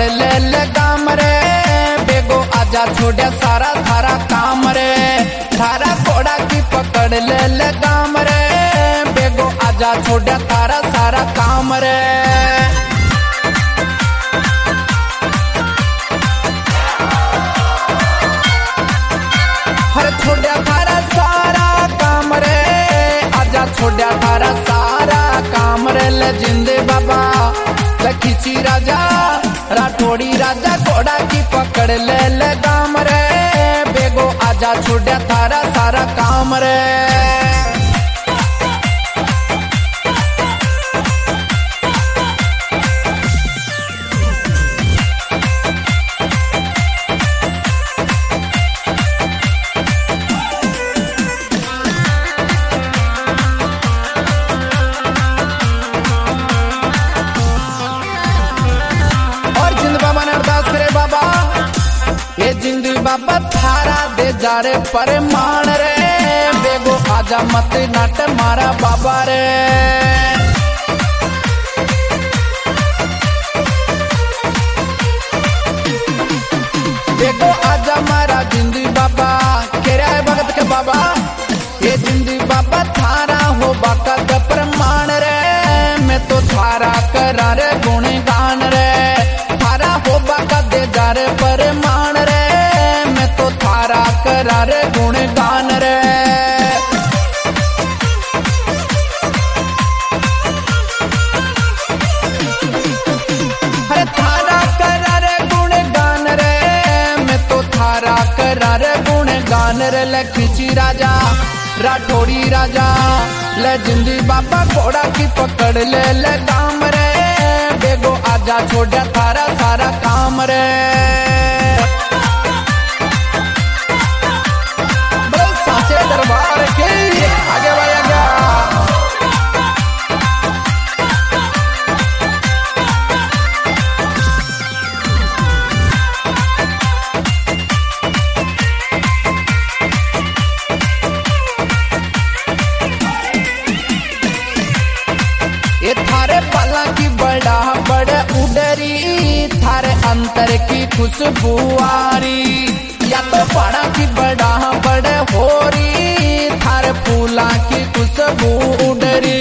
पकड़ ले लगाम रे, बेगो आजा छोड़ा सारा थारा काम रे। थारा घोड़ा की पकड़ ले लगाम रे, बेगो आजा छोड़ा थारा सारा काम रे। हर छोड़ा थारा सारा काम रे, आजा छोड़ा थारा सारा काम रे। ले जिंदे बाबा ले खिची राजा, राठौड़ी राजा घोड़ा की पकड़ ले लगाम रे, बेगो आजा छोड़ा थारा सारा काम रे। ये जिंदगी बाबा थारा दे जा रे परमान रे, बेगो आजा मत नट मारा बाबा रे। बेगो आजा मारा जिंदगी बाबा, कह रहा है भगत के बाबा। ये जिंदगी बाबा थारा हो बाका का प्रमाण रे, मैं तो थारा करा रे गुणगान रे। थारा हो बाका दे जा रे परमान रे, मैं तो थारा करा रे गुणगान रे। अरे थारा करा रे गुणगान रे, मैं तो थारा करा रे गुणगान रे। ले खिची राजा राठौड़ी राजा, ले जिंदगी बाबा घोड़ा की पकड़ ले लगाम रे, बेगो आजा छोड़ा थारा सारा काम रे। बस साचे दरबार के आगे भाई आगे। ये थारे पाला की बड़ा बड़े उडरी, थारे अंतर की खुशबू आरी। या तो बड़ा की बड़ा बड़े होरी, थारे फूला की खुशबू उडरी।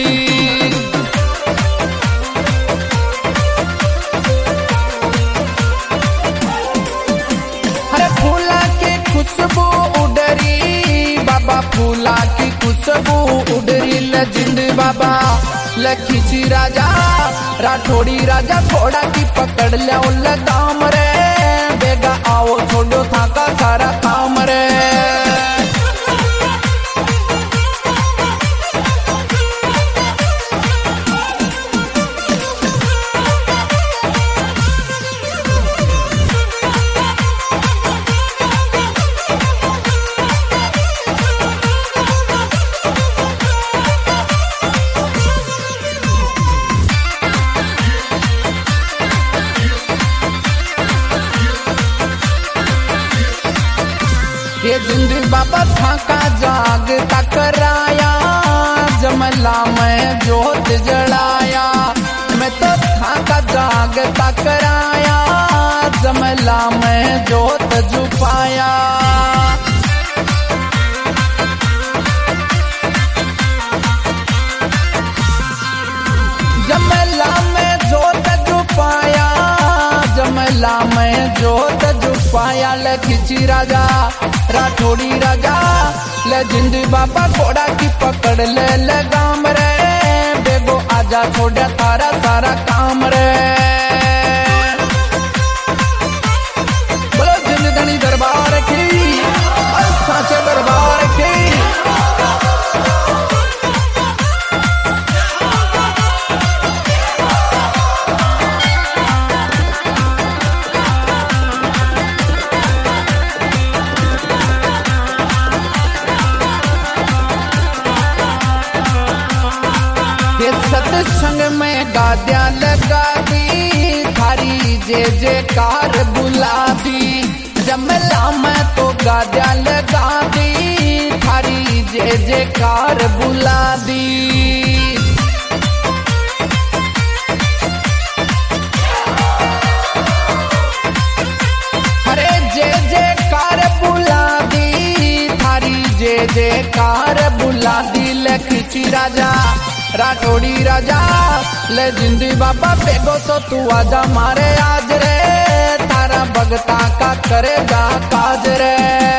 अरे फूला की खुशबू उडरी, बाबा फूला की खुशबू उडरी। ले जिंदगी बाबा ले खिची राजा राठौड़ी राजा, घोड़ा की पकड़ ले लगाम रे, बेगा आओ छोड़ो थाका सारा काम रे। ये जिंदगी बाबा थाका जाग तकराया, जमला में जोत जलाया। मैं तो थाका जाग तकराया, जमला में जोत जुपाया। जमला में जोत जुपाया, जमला में जोत जुपाया। ले खिची राजा राठौड़ी राजा, ले जिंदगी बाबा घोड़ा की पकड़ ले लगाम रे, बेगो आजा छोड़ा थारा सारा काम रे। बोलो जिंदगी दरबार की, साचे दरबार की। सत्संग में गाद्या लगा दी, थारी जे जयकार बुला दी। जमला में तो गाद्या लगा दी, थारी जे जयकार बुला दी। जे जयकार बुला दिल खिची राजा राठौड़ी राजा ले जिंदी बाबा बेगो सो तू आजा मारे आज रे तारा भगता का करेगा काज रे।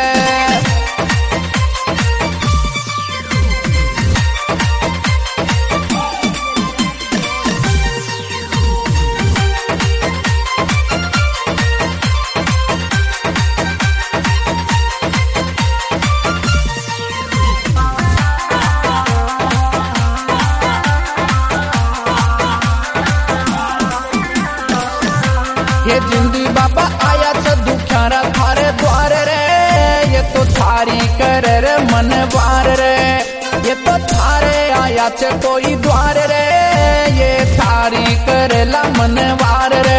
ये जिंदी बाबा आया तो दुखारा थारे द्वार रे ये तो थारी कर रे मनवार रे ये तो थारे आया चे कोई द्वार रे ये थारी करेला मनवार रे।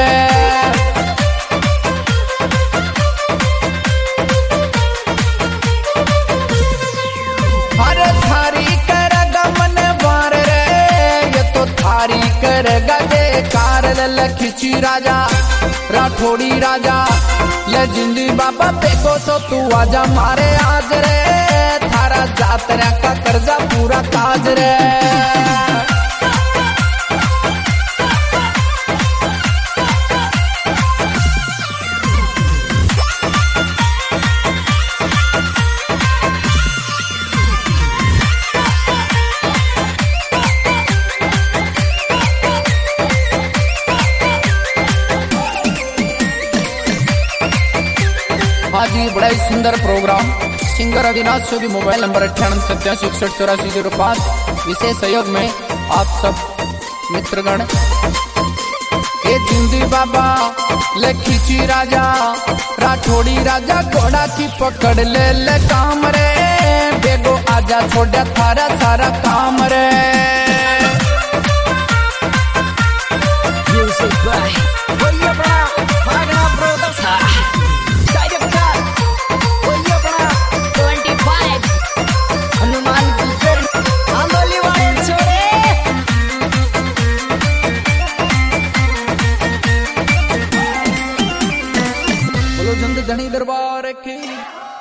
हर थारी करेगा मनवार रे ये तो थारी करेगा जयकार खिची राजा राठौड़ी राजा ले जिंदी बाबा बेको सो तू आजा मारे आज रे थारा जातरा का कर्जा पूरा ताज रे। आज ही बड़ा ही सुंदर प्रोग्राम सिंगर अविनाश सोगी मोबाइल नंबर 9887618405 विशेष सहयोग में आप सब मित्रगण। ये जिंदी बाबा ले खिची राजा राठौड़ी राजा घोड़ा की पकड़ ले काम रे बेगो आजा छोड़ा थारा सारा काम रे। जंग धनी दरबार की